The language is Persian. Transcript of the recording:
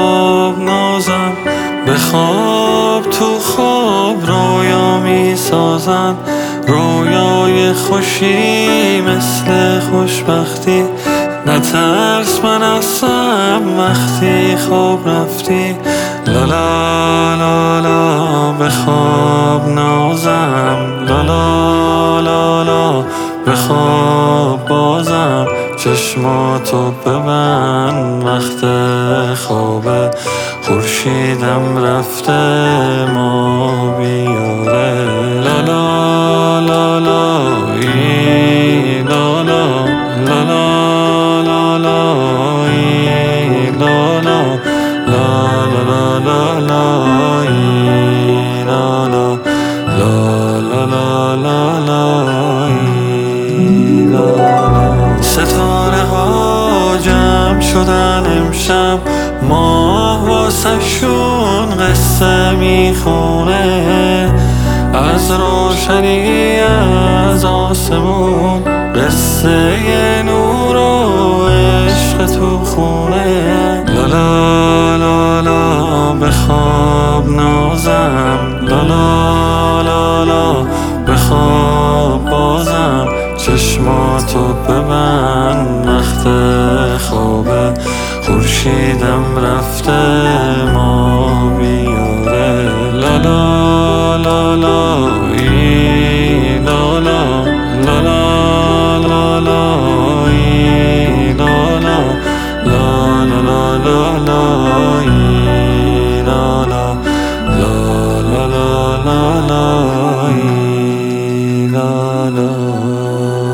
خواب نازم، به خواب تو خواب رویا می سازن، رویای خوشی مثل خوشبختی. نترس من هستم وقتی خواب رفتی. لالا لالا به خواب نازم، لالا لالا به خواب بازم. چشماتو ببند وقت خوابه، خورشیدم رفته ما بیاره. لالا لالا ای لالا، لالا لالا ای لالا، لالا لالا ای لالا، لالا لالا ای لالا. ستاره ها جمع شدن امشب، ماه واسه شون قصه میخونه. از روشنی از آسمون قصه نور و عشق تو خونه. لالا لالا به خواب نازم، لالا لالا به خواب بازم. چشماتو ببند وقت خوابه، خورشیدم رفته ما بیاره. لالا لالا ای لالا، لالا لالا ای لالا، لالا لالا ای لالا، لالا لالا ای لالا.